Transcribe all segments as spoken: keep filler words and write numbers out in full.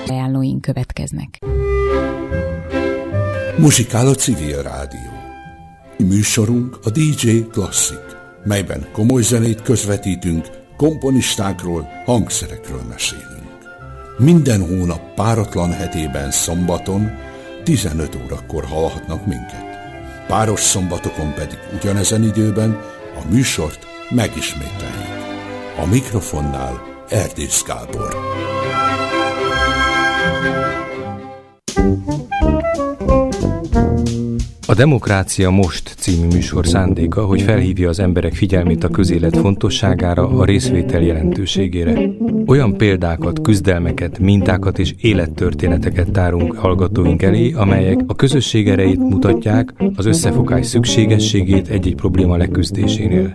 Ajánlóink következnek. Muzsikál a Civil Rádió. Műsorunk a dé dzsé Klasszik, melyben komoly zenét közvetítünk, komponistákról, hangszerekről mesélünk. Minden hónap páratlan hetében szombaton tizenöt órakor hallhatnak minket. Páros szombatokon pedig ugyanezen időben a műsort megismételjük. A mikrofonnál Erdész Gábor. A Demokrácia Most című műsor szándéka, hogy felhívja az emberek figyelmét a közélet fontosságára, a részvétel jelentőségére. Olyan példákat, küzdelmeket, mintákat és élettörténeteket tárunk hallgatóink elé, amelyek a közösség erejét mutatják, az összefogás szükségességét egy-egy probléma leküzdésénél.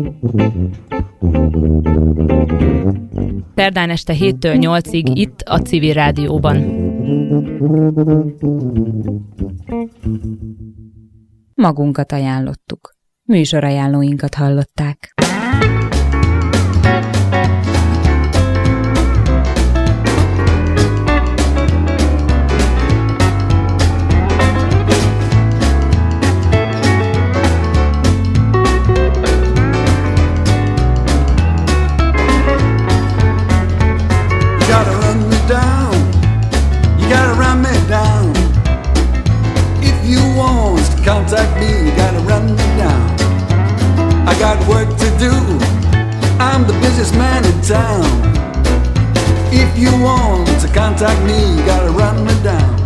Szerdán este héttől nyolcig itt a Civil Rádióban. Magunkat ajánlottuk. Műsorajánlóinkat hallották. Contact me, you gotta run me down. I got work to do, I'm the busiest man in town. If you want to contact me, you gotta run me down.